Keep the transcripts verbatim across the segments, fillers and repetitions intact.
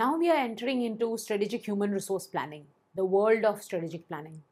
now we are entering into strategic human resource planning, the world of strategic planning.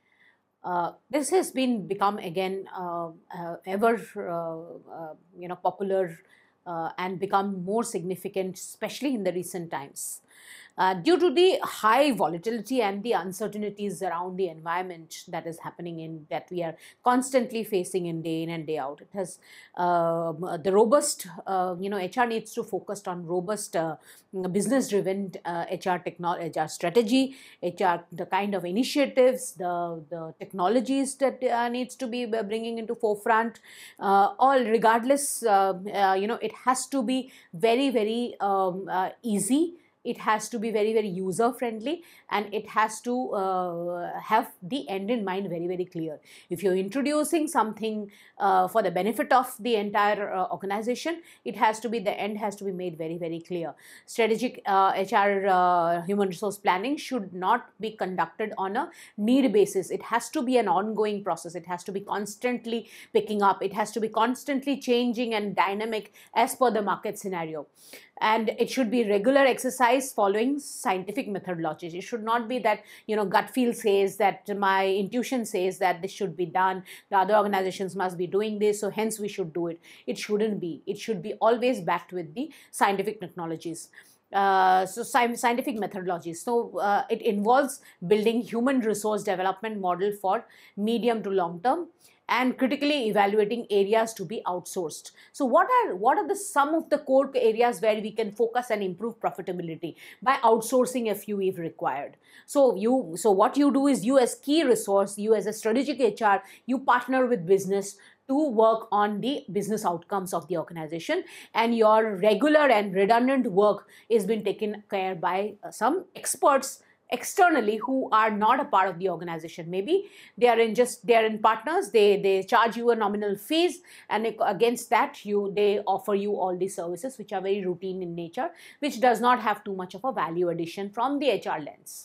Uh, this has been become again uh, uh, ever uh, uh, you know popular uh, and become more significant, especially in the recent times. Uh, due to the high volatility and the uncertainties around the environment that is happening in that we are constantly facing in day in and day out, it has uh, the robust uh, you know H R needs to focus on robust uh, business driven uh, H R technology, H R strategy, H R the kind of initiatives, the the technologies that uh, needs to be bringing into forefront. Uh, all regardless, uh, uh, you know it has to be very very um, uh, easy. It has to be very very user friendly, and it has to uh, have the end in mind very very clear. If you're introducing something uh, for the benefit of the entire uh, organization, it has to be, the end has to be made very very clear. Strategic uh, H R uh, human resource planning should not be conducted on a need basis. It has to be an ongoing process. It has to be constantly picking up. It has to be constantly changing and dynamic as per the market scenario. And it should be regular exercise following scientific methodologies. It should not be that, you know, gut feel says that, my intuition says that this should be done, the other organizations must be doing this, so hence we should do it. It shouldn't be. It should be always backed with the scientific technologies. Uh, so scientific methodologies. So uh, it involves building human resource development model for medium to long term, and critically evaluating areas to be outsourced. So what are what are the some of the core areas where we can focus and improve profitability by outsourcing a few if required? So you so what you do is, you as key resource, you as a strategic H R, you partner with business to work on the business outcomes of the organization, and your regular and redundant work is being taken care by some experts externally who are not a part of the organization. Maybe they are in just they are in partners, they they charge you a nominal fees, and against that you they offer you all these services which are very routine in nature, which does not have too much of a value addition from the H R lens.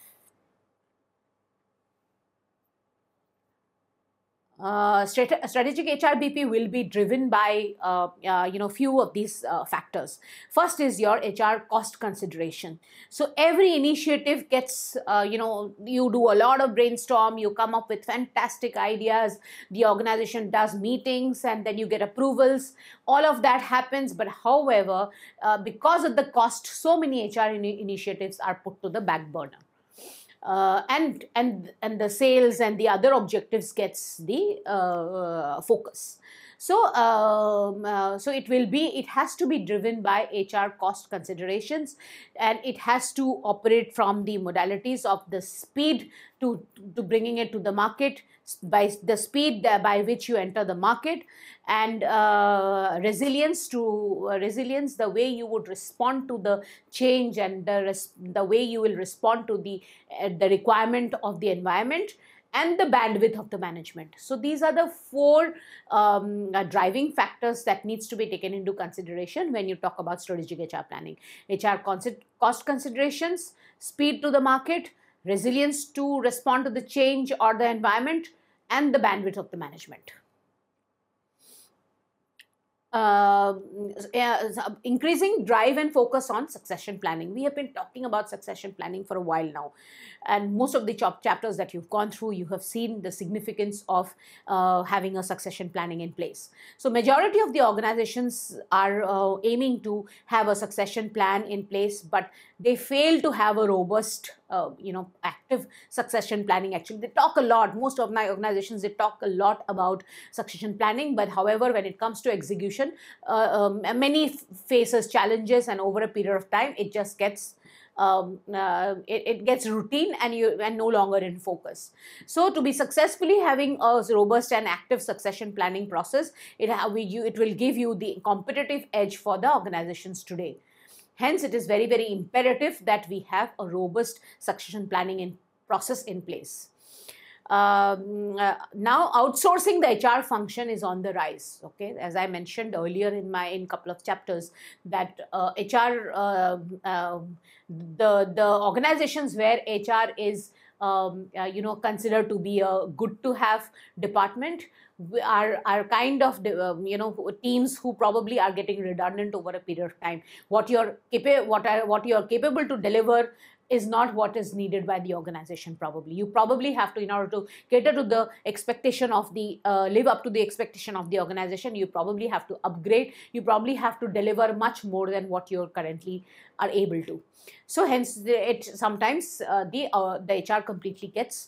Uh, strategic H R B P will be driven by uh, uh, you know few of these uh, factors. First is your H R cost consideration. So every initiative gets uh, you know you do a lot of brainstorm, you come up with fantastic ideas, the organization does meetings, and then you get approvals. All of that happens, but however, uh, because of the cost, so many H R in initiatives are put to the back burner. Uh, and and and the sales and the other objectives gets the uh, focus. So um, uh, so it will be it has to be driven by H R cost considerations, and it has to operate from the modalities of the speed to to bringing it to the market, by the speed by which you enter the market, and uh, resilience to uh, resilience the way you would respond to the change, and the res the way you will respond to the uh, the requirement of the environment, and the bandwidth of the management. So these are the four um, uh, driving factors that needs to be taken into consideration when you talk about strategic H R planning. H R cost considerations, speed to the market, resilience to respond to the change or the environment, and the bandwidth of the management. Uh, increasing drive and focus on succession planning. We have been talking about succession planning for a while now, and most of the chapters that you've gone through, you have seen the significance of uh, having a succession planning in place. So majority of the organizations are uh, aiming to have a succession plan in place, but they fail to have a robust uh, you know active succession planning. Actually, they talk a lot, most of my organizations, they talk a lot about succession planning, but however, when it comes to execution, Uh, um, many faces challenges, and over a period of time it just gets um, uh, it, it gets routine, and you and no longer in focus. So to be successfully having a robust and active succession planning process, it, you, it will give you the competitive edge for the organizations today. Hence, it is very very imperative that we have a robust succession planning in process in place. Um, uh, now outsourcing the H R function is on the rise. Okay, as I mentioned earlier in my in couple of chapters, that uh, H R uh, uh, the the organizations where H R is um, uh, you know, considered to be a good to have department are, are kind of, um, you know, teams who probably are getting redundant over a period of time. What you're, capa what are, what you're capable to deliver is not what is needed by the organization probably. You probably have to, in order to cater to the expectation of the, uh, live up to the expectation of the organization, you probably have to upgrade, you probably have to deliver much more than what you currently are able to. So hence, the, it sometimes uh, the, uh, the H R completely gets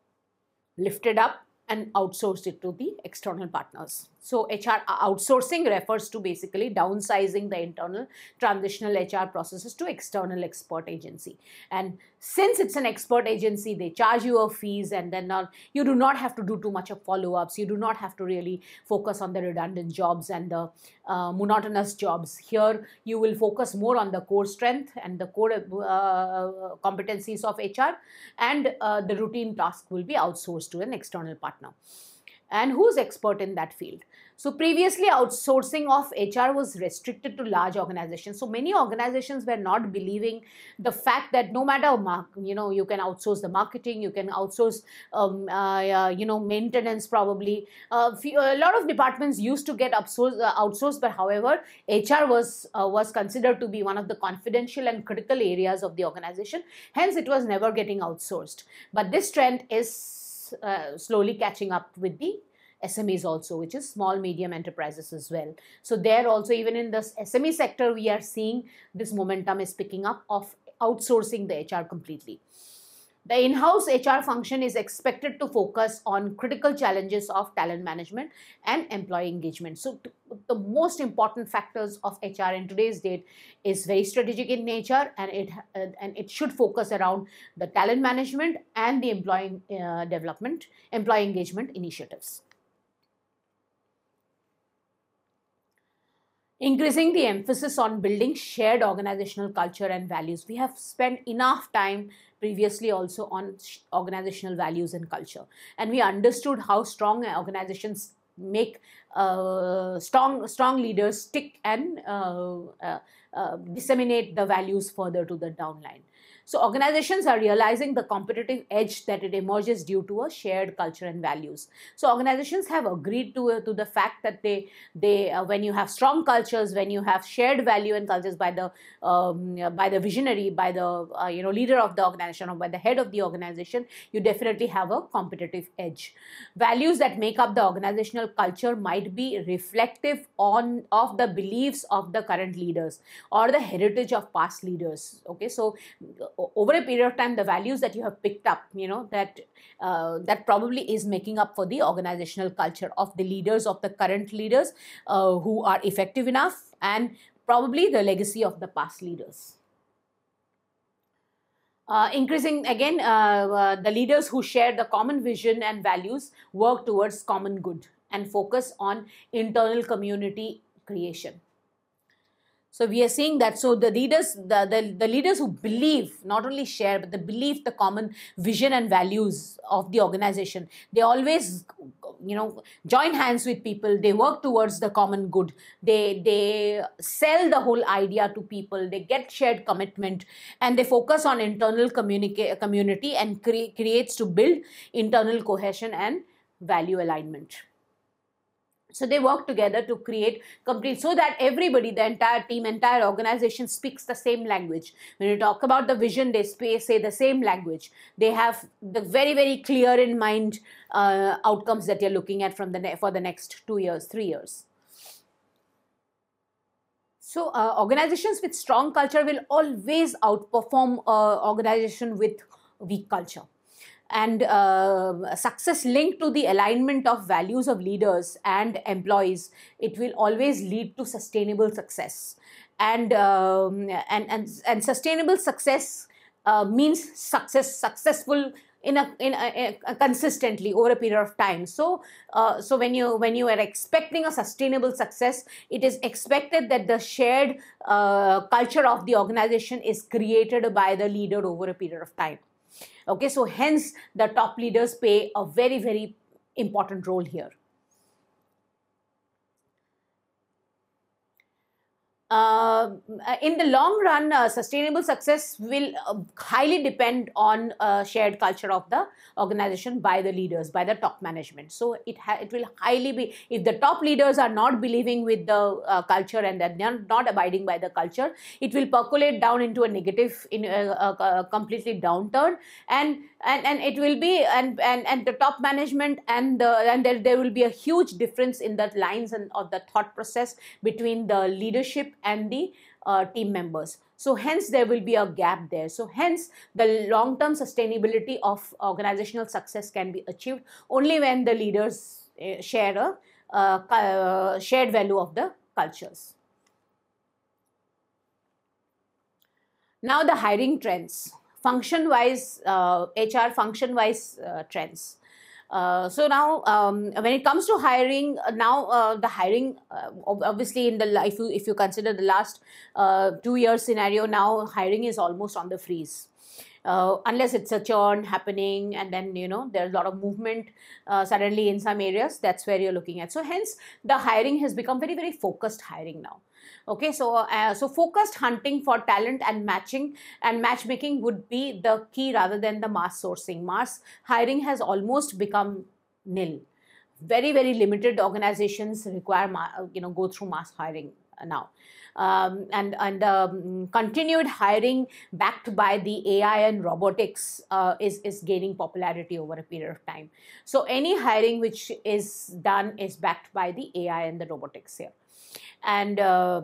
lifted up and outsourced it to the external partners. So H R outsourcing refers to basically downsizing the internal transitional H R processes to external expert agency. And since it's an expert agency, they charge you a fees, and then not, you do not have to do too much of follow-ups. You do not have to really focus on the redundant jobs and the uh, monotonous jobs. Here, you will focus more on the core strength and the core uh, competencies of H R, and uh, the routine task will be outsourced to an external partner. And who's expert in that field? So previously, outsourcing of H R was restricted to large organizations. So many organizations were not believing the fact that no matter, you know, you can outsource the marketing, you can outsource, um, uh, uh, you know, maintenance probably. Uh, a lot of departments used to get outsourced, uh, outsourced but however, H R was, uh, was considered to be one of the confidential and critical areas of the organization. Hence, it was never getting outsourced. But this trend is Uh, slowly catching up with the S M Es also, which is small medium enterprises as well. So there also, even in the S M E sector, we are seeing this momentum is picking up of outsourcing the H R completely. The in-house H R function is expected to focus on critical challenges of talent management and employee engagement. So the most important factors of H R in today's date is very strategic in nature, and it uh, and it should focus around the talent management and the employee uh, development, employee engagement initiatives. Increasing the emphasis on building shared organizational culture and values. We have spent enough time previously also on organizational values and culture, and we understood how strong organizations make uh, strong strong leaders stick and uh, uh, uh, disseminate the values further to the downline. So organizations are realizing the competitive edge that it emerges due to a shared culture and values. So organizations have agreed to, uh, to the fact that they, they uh, when you have strong cultures, when you have shared value and cultures by the, um, by the visionary, by the uh, you know, leader of the organization or by the head of the organization, you definitely have a competitive edge. Values that make up the organizational culture might be reflective on of the beliefs of the current leaders or the heritage of past leaders. Okay, so over a period of time, the values that you have picked up, you know, that uh, that probably is making up for the organizational culture of the leaders, of the current leaders uh, who are effective enough, and probably the legacy of the past leaders. Uh, increasing again, uh, uh, the leaders who share the common vision and values work towards common good and focus on internal community creation. So we are seeing that. So the leaders, the, the, the leaders who believe, not only share, but they believe the common vision and values of the organization, they always, you know, join hands with people. They work towards the common good. They, they sell the whole idea to people. They get shared commitment, and they focus on internal communica- community and cre- creates to build internal cohesion and value alignment. So they work together to create complete, so that everybody, the entire team, entire organization speaks the same language. When you talk about the vision, they say the same language. They have the very, very clear in mind uh, outcomes that you're looking at from the for the next two years, three years. So uh, organizations with strong culture will always outperform uh, organization with weak culture. And uh, success linked to the alignment of values of leaders and employees, it will always lead to sustainable success. And um, and, and and sustainable success uh, means success successful in a in a, a consistently over a period of time. So uh, so when you when you are expecting a sustainable success, it is expected that the shared uh, culture of the organization is created by the leader over a period of time. Okay, so hence the top leaders play a very, very important role here. uh, in the long run, uh, sustainable success will uh, highly depend on uh, shared culture of the organization by the leaders, by the top management. So it ha- it will highly be, if the top leaders are not believing with the uh, culture and that they are not abiding by the culture, it will percolate down into a negative, in a, a, a completely downturn, and and and it will be, and and and the top management and the and there, there will be a huge difference in the lines and of the thought process between the leadership and the uh, team members. So hence there will be a gap there. So hence the long-term sustainability of organizational success can be achieved only when the leaders uh, share a uh, uh, shared value of the cultures. Now the hiring trends, function-wise, uh, H R function-wise uh, trends. Uh, so now, um, when it comes to hiring, uh, now uh, the hiring, uh, obviously in the, if you if you consider the last uh, two year scenario, now hiring is almost on the freeze. Uh, unless it's a churn happening and then, you know, there's a lot of movement uh, suddenly in some areas, that's where you're looking at. So hence the hiring has become very, very focused hiring now. Okay, so uh, so focused hunting for talent and matching and matchmaking would be the key rather than the mass sourcing. Mass hiring has almost become nil. Very, very limited organizations require, you know, go through mass hiring now. Um, and and um, continued hiring backed by the A I and robotics uh, is, is gaining popularity over a period of time. So any hiring which is done is backed by the A I and the robotics here. And uh,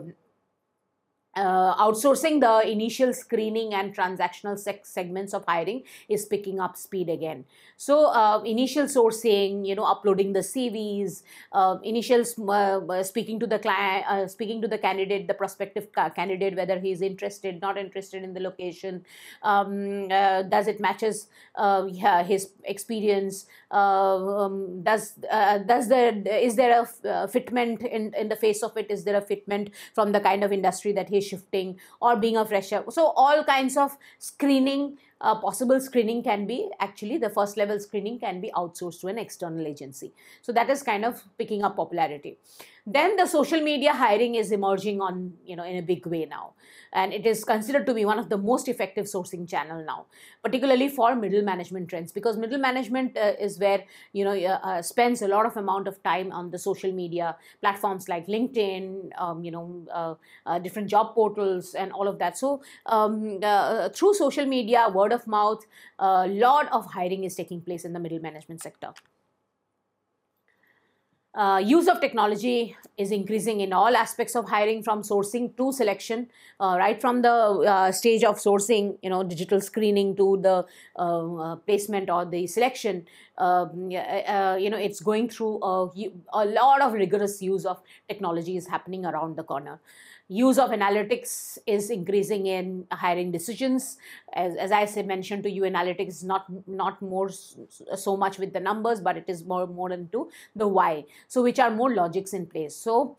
uh, outsourcing the initial screening and transactional seg- segments of hiring is picking up speed again. So uh, initial sourcing, you know, uploading the C Vs, uh, initial uh, speaking to the client, uh, speaking to the candidate, the prospective ca- candidate, whether he is interested, not interested in the location, um, uh, does it matches uh, yeah, his experience, uh, um, does uh, does there is there a uh, fitment in in the face of it? Is there a fitment from the kind of industry that he shifting or being a fresher? So all kinds of screening, uh, possible screening can be, actually the first level screening can be outsourced to an external agency. So that is kind of picking up popularity. Then the social media hiring is emerging on, you know, in a big way now, and it is considered to be one of the most effective sourcing channel now, particularly for middle management trends, because middle management uh, is where, you know, uh, uh, spends a lot of amount of time on the social media platforms like LinkedIn, um, you know, uh, uh, different job portals and all of that. So um, uh, through social media, word of mouth, a uh, lot of hiring is taking place in the middle management sector. Uh, use of technology is increasing in all aspects of hiring, from sourcing to selection, uh, right from the uh, stage of sourcing, you know, digital screening, to the uh, uh, placement or the selection. Um, uh, you know, it's going through a, a lot of rigorous use of technology is happening around the corner. Use of analytics is increasing in hiring decisions. As, as I said, mentioned to you, analytics is not not more so much with the numbers, but it is more more into the why. So which are more logics in place. So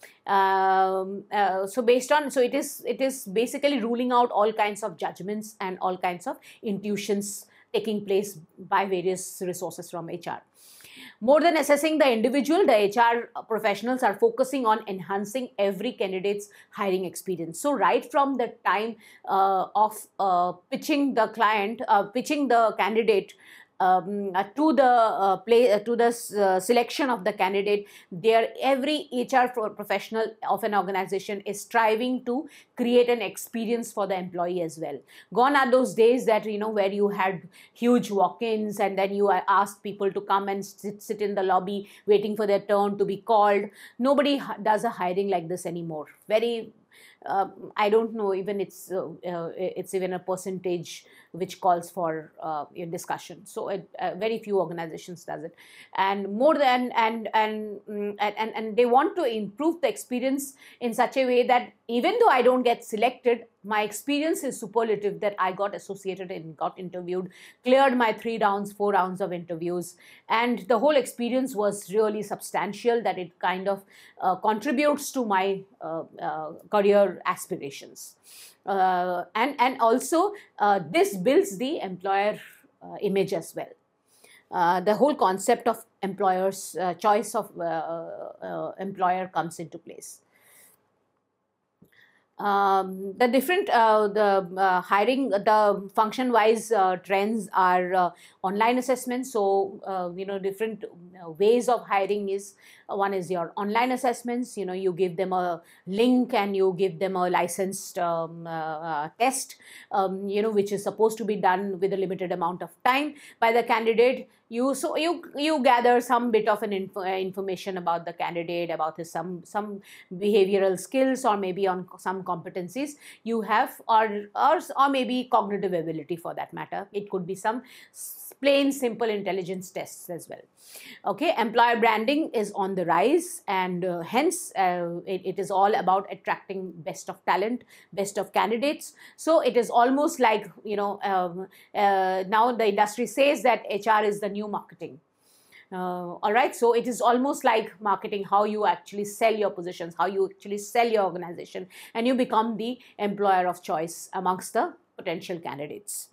um, uh, so based on, so it is it is basically ruling out all kinds of judgments and all kinds of intuitions taking place by various resources from H R. More than assessing the individual, the H R professionals are focusing on enhancing every candidate's hiring experience. So right from the time uh, of uh, pitching the client, uh, pitching the candidate, um, uh, to the uh, play uh, to the uh, selection of the candidate, there every H R pro- professional of an organization is striving to create an experience for the employee as well. Gone are those days that, you know, where you had huge walk-ins and then you asked people to come and sit, sit in the lobby waiting for their turn to be called. Nobody does a hiring like this anymore. Very uh, I don't know even it's uh, uh, it's even a percentage which calls for uh, discussion. So it, uh, very few organizations does it, and more than and and and and and they want to improve the experience in such a way that even though I don't get selected, my experience is superlative, that I got associated and got interviewed, cleared my three rounds, four rounds of interviews, and the whole experience was really substantial, that it kind of uh, contributes to my uh, uh, career aspirations. Uh, and, and also uh, this builds the employer uh, image as well. Uh, the whole concept of employers, uh, choice of uh, uh, employer comes into place. Um, the different uh, the uh, hiring the function wise uh, trends are uh, online assessments. So uh, you know different uh, ways of hiring is uh, one is your online assessments. You know you give them a link and you give them a licensed um, uh, uh, test, um, you know which is supposed to be done with a limited amount of time by the candidate. You so you you gather some bit of an info, information about the candidate, about his some some behavioral skills, or maybe on some competencies you have, or or, or maybe cognitive ability for that matter. It could be some plain simple intelligence tests as well. Okay, employer branding is on the rise, and uh, hence uh, it, it is all about attracting best of talent, best of candidates. So it is almost like, you know um, uh, now the industry says that H R is the new marketing. Uh, all right, so it is almost like marketing, how you actually sell your positions, how you actually sell your organization, and you become the employer of choice amongst the potential candidates.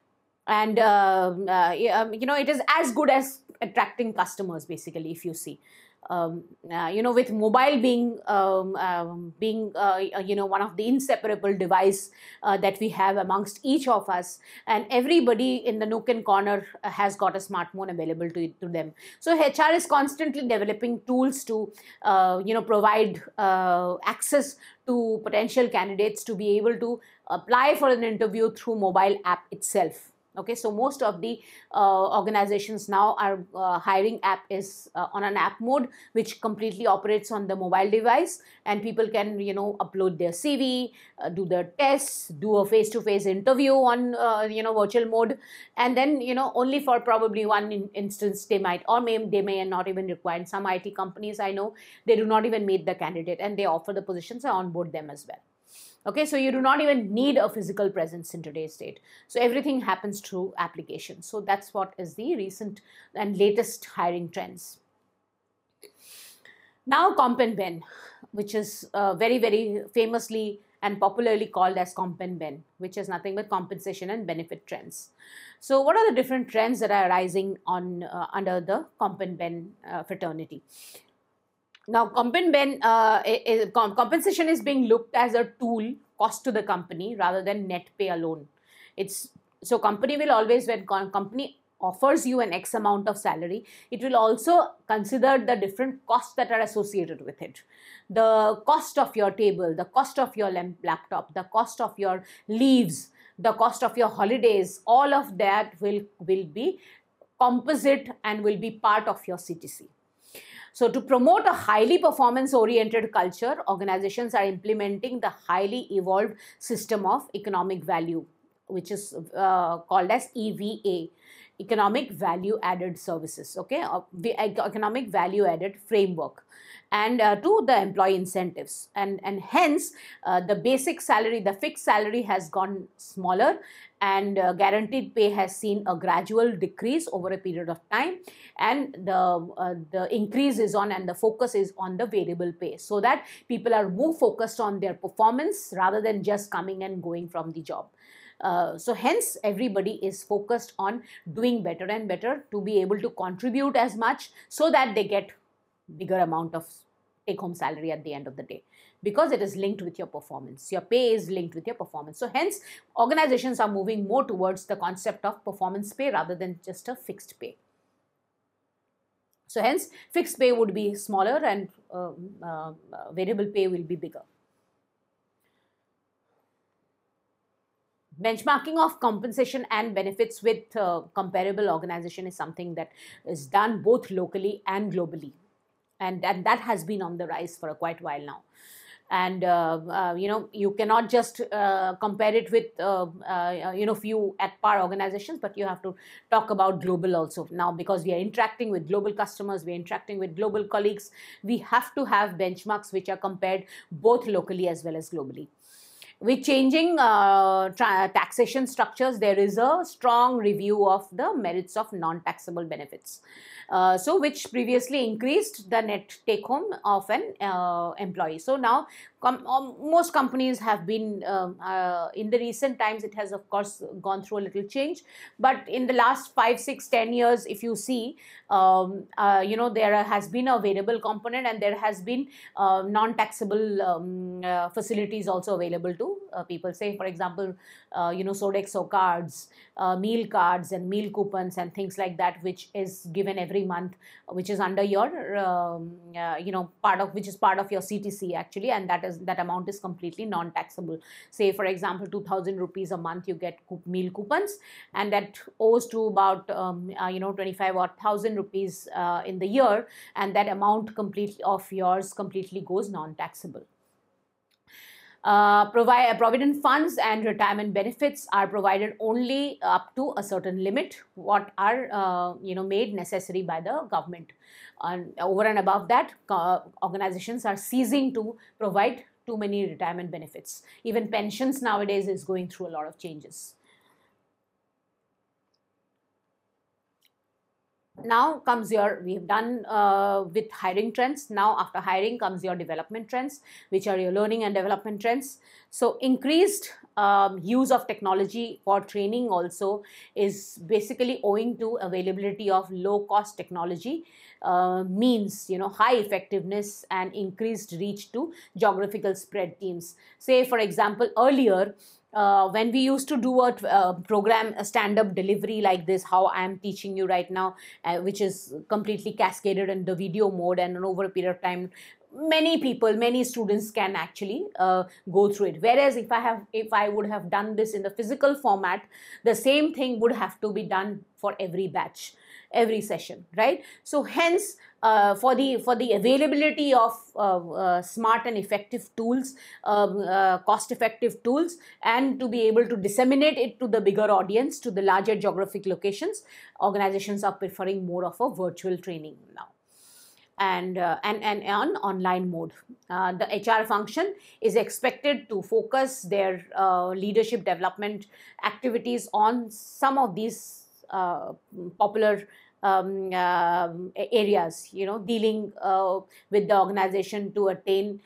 And uh, uh, you know it is as good as attracting customers, basically, if you see. Um, uh, you know with mobile being um, um, being uh, you know one of the inseparable device uh, that we have amongst each of us, and everybody in the nook and corner uh, has got a smartphone available to, to them. So H R is constantly developing tools to uh, you know provide uh, access to potential candidates to be able to apply for an interview through mobile app itself. Okay, so most of the uh, organizations now are uh, hiring app is uh, on an app mode, which completely operates on the mobile device, and people can you know upload their C V, uh, do their tests, do a face-to-face interview on uh, you know virtual mode, and then you know only for probably one in instance they might, or may they may not even require. Some I T companies I know, they do not even meet the candidate, and they offer the positions and onboard them as well. Okay, so you do not even need a physical presence in today's date. So everything happens through applications. So that's what is the recent and latest hiring trends. Now Comp and Ben, which is uh, very, very famously and popularly called as Comp and Ben, which is nothing but compensation and benefit trends. So what are the different trends that are arising on uh, under the Comp and Ben uh, fraternity? Now, comp and ben, uh, is, compensation is being looked as a tool, cost to the company, rather than net pay alone. It's so company will always, when company offers you an X amount of salary, it will also consider the different costs that are associated with it. The cost of your table, the cost of your laptop, the cost of your leaves, the cost of your holidays, all of that will, will be composite and will be part of your C T C. So to promote a highly performance-oriented culture, organizations are implementing the highly evolved system of economic value, which is uh, called as E V A, Economic Value Added Services, okay, uh, the Economic Value Added Framework, and uh, to the employee incentives. And, and hence, uh, the basic salary, the fixed salary has gone smaller, and uh, guaranteed pay has seen a gradual decrease over a period of time, and the uh, the increase is on, and the focus is on the variable pay, so that people are more focused on their performance rather than just coming and going from the job. Uh, so hence everybody is focused on doing better and better to be able to contribute as much, so that they get bigger amount of take home salary at the end of the day, because it is linked with your performance. Your pay is linked with your performance. So hence organizations are moving more towards the concept of performance pay rather than just a fixed pay. So hence fixed pay would be smaller, and uh, uh, variable pay will be bigger. Benchmarking of compensation and benefits with uh, comparable organization is something that is done both locally and globally. And, and that has been on the rise for a quite while now. And, uh, uh, you know, you cannot just uh, compare it with, uh, uh, you know, few at par organizations, but you have to talk about global also. Now, because we are interacting with global customers, we are interacting with global colleagues, we have to have benchmarks which are compared both locally as well as globally. With changing uh, taxation structures, there is a strong review of the merits of non-taxable benefits. Uh, so which previously increased the net take home of an uh, employee. So now com um, most companies have been, um, uh, in the recent times, it has of course gone through a little change, but in the last five, six, ten years, if you see, um, uh, you know, there has been a variable component, and there has been uh, non-taxable um, uh, facilities also available to uh, people. Say, for example, uh, you know, Sodexo cards, uh, meal cards and meal coupons and things like that, which is given every month, which is under your, um, uh, you know, part of, which is part of your C T C actually, and that is, that amount is completely non-taxable. Say, for example, two thousand rupees a month you get meal coupons, and that owes to about, um, uh, you know, twenty-five or one thousand rupees uh, in the year, and that amount completely of yours completely goes non-taxable. Uh, provide, uh, provident funds and retirement benefits are provided only up to a certain limit, what are uh, you know, made necessary by the government. And over and above that, uh, organizations are ceasing to provide too many retirement benefits. Even pensions nowadays is going through a lot of changes. Now comes your, we have done uh, with hiring trends. Now after hiring comes your development trends, which are your learning and development trends. So increased um, use of technology for training also is basically owing to availability of low cost technology, uh, means, you know, high effectiveness and increased reach to geographical spread teams. Say, for example, earlier, Uh, when we used to do a uh, program, a stand-up delivery like this, how I am teaching you right now, uh, which is completely cascaded in the video mode, and over a period of time, many people, many students can actually uh, go through it. Whereas if I have, if I would have done this in the physical format, the same thing would have to be done for every batch, every session, right? So hence, uh, for the for the availability of uh, uh, smart and effective tools, um, uh, cost-effective tools, and to be able to disseminate it to the bigger audience, to the larger geographic locations, organizations are preferring more of a virtual training now. And, uh, and, and on online mode. Uh, the H R function is expected to focus their uh, leadership development activities on some of these uh, popular um, uh, areas, you know, dealing uh, with the organization to attain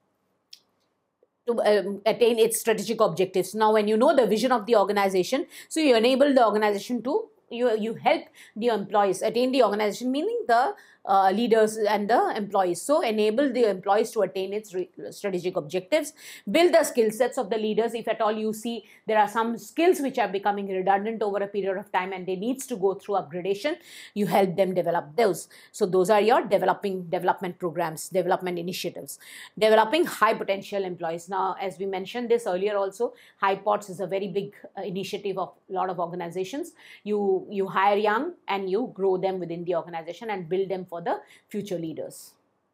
to um, attain its strategic objectives. Now, when you know the vision of the organization, so you enable the organization to, you, you help the employees attain the organization, meaning the uh, leaders and the employees. So enable the employees to attain its strategic objectives, build the skill sets of the leaders. If at all you see there are some skills which are becoming redundant over a period of time and they needs to go through upgradation, you help them develop those. So those are your developing development programs, development initiatives. Developing high potential employees. Now, as we mentioned this earlier also, HighPots is a very big uh, initiative of a lot of organizations. You, you hire young and you grow them within the organization and build them for the future leaders.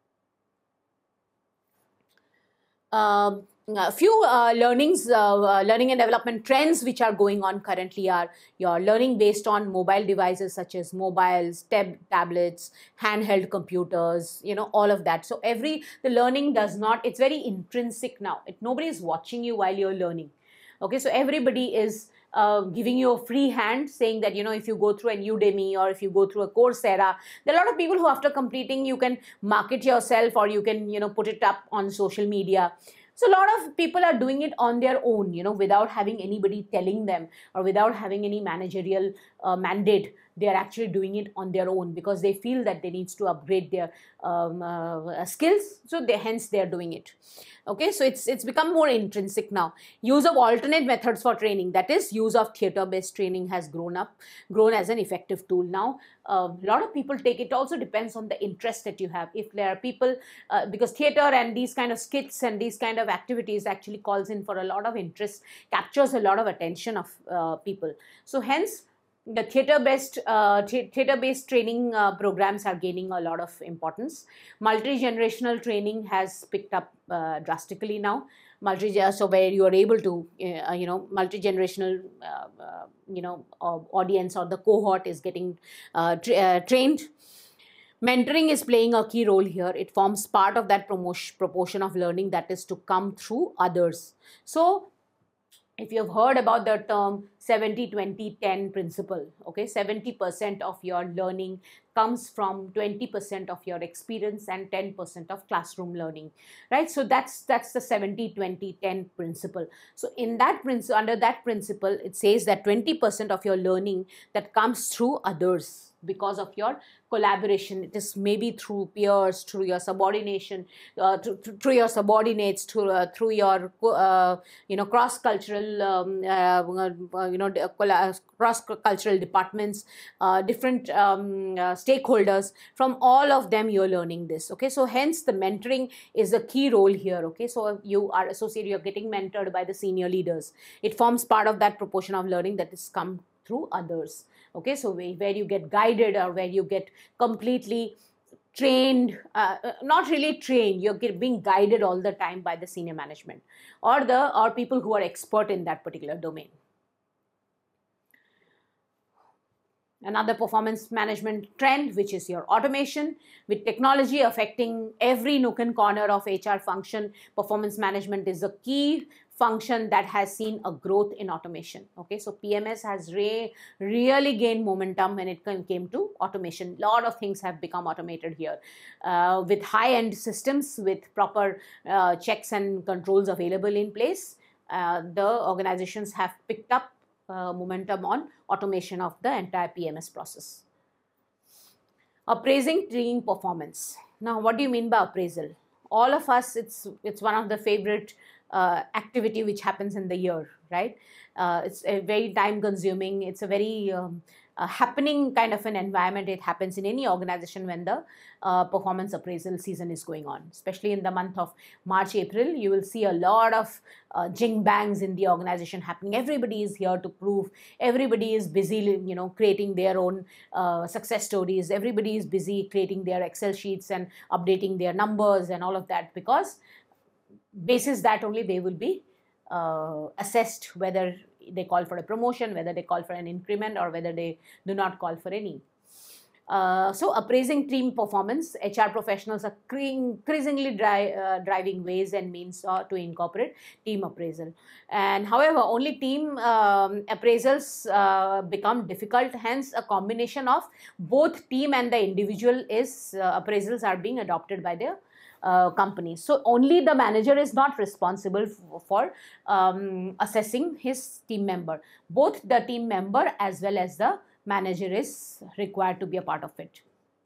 Um, a few uh, learnings, uh, uh, learning and development trends which are going on currently are your learning based on mobile devices such as mobiles, tab tablets, handheld computers, you know, all of that. So every, the learning does not, it's very intrinsic now. It, nobody is watching you while you're learning. Okay, so everybody is Uh, giving you a free hand, saying that, you know, if you go through an Udemy or if you go through a Coursera, there are a lot of people who after completing, you can market yourself or you can, you know, put it up on social media. So a lot of people are doing it on their own, you know, without having anybody telling them or without having any managerial uh, mandate. They are actually doing it on their own because they feel that they need to upgrade their um, uh, skills. So they, hence they are doing it. Okay, so it's it's become more intrinsic now. Use of alternate methods for training, that is use of theater-based training has grown up, grown as an effective tool now. Uh, a lot of people take it, also depends on the interest that you have. If there are people, uh, because theater and these kind of skits and these kind of activities actually calls in for a lot of interest, captures a lot of attention of uh, people. So hence, the theater-based uh, theater-based training uh, programs are gaining a lot of importance. Multi-generational training has picked up uh, drastically now. Multi, so where you are able to, uh, you know, multi-generational, uh, uh, you know, uh, audience or the cohort is getting uh, tra uh, trained. Mentoring is playing a key role here. It forms part of that promotion, proportion of learning that is to come through others. So if you've heard about the term seventy twenty ten principle, okay, seventy percent of your learning comes from twenty percent of your experience and ten percent of classroom learning, right? So that's that's the seventy twenty ten principle. So in that principle, under that principle, it says that twenty percent of your learning that comes through others because of your collaboration. It is maybe through peers, through your subordination, uh, through, through your subordinates, through uh, through your uh, you know cross cultural um, uh, uh, you know cross cultural departments, uh, different um, uh, stakeholders. From all of them, you're learning this. Okay, so hence the mentoring is a key role here. Okay, so you are associated, you're getting mentored by the senior leaders. It forms part of that proportion of learning that is come through others. Okay, so where you get guided or where you get completely trained, uh, not really trained, you're get, being guided all the time by the senior management or the or people who are expert in that particular domain. Another performance management trend, which is your automation. With technology affecting every nook and corner of H R function, performance management is a key function that has seen a growth in automation. Okay, so P M S has re really gained momentum when it came to automation. A lot of things have become automated here uh, with high-end systems with proper uh, checks and controls available in place. Uh, the organizations have picked up uh, momentum on automation of the entire P M S process. Appraising team performance. Now, what do you mean by appraisal? All of us, it's it's one of the favorite uh, activity which happens in the year, right? Uh, it's a very time consuming. It's a very um, uh, happening kind of an environment. It happens in any organization when the uh, performance appraisal season is going on, especially in the month of March, April. You will see a lot of uh, jing bangs in the organization happening. Everybody is here to prove. Everybody is busy, you know, creating their own uh, success stories. Everybody is busy creating their Excel sheets and updating their numbers and all of that, because basis that only they will be uh, assessed whether they call for a promotion, whether they call for an increment, or whether they do not call for any. Uh, so appraising team performance, H R professionals are increasingly dri uh, driving ways and means uh, to incorporate team appraisal. And however, only team um, appraisals uh, become difficult. Hence, a combination of both team and the individual is uh, appraisals are being adopted by the Uh, companies. So only the manager is not responsible for um, assessing his team member. Both the team member as well as the manager is required to be a part of it.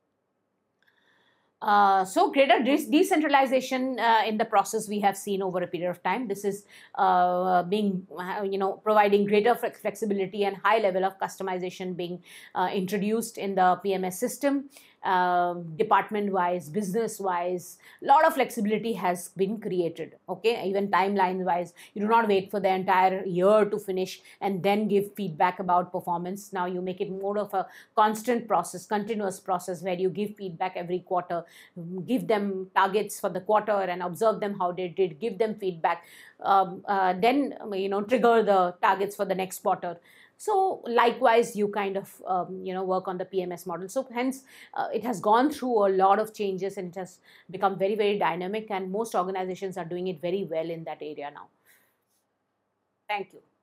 Uh, so greater de decentralization uh, in the process we have seen over a period of time. This is uh, being, uh, you know, providing greater flexibility and high level of customization being uh, introduced in the P M S system. Uh, department-wise, business-wise, a lot of flexibility has been created. Okay, even timeline-wise, you do not wait for the entire year to finish and then give feedback about performance. Now you make it more of a constant process, continuous process, where you give feedback every quarter, give them targets for the quarter and observe them how they did, give them feedback, um, uh, then you know trigger the targets for the next quarter. So likewise, you kind of um, you know work on the P M S model. So hence, uh, it has gone through a lot of changes and it has become very, very dynamic, and most organizations are doing it very well in that area now. Thank you.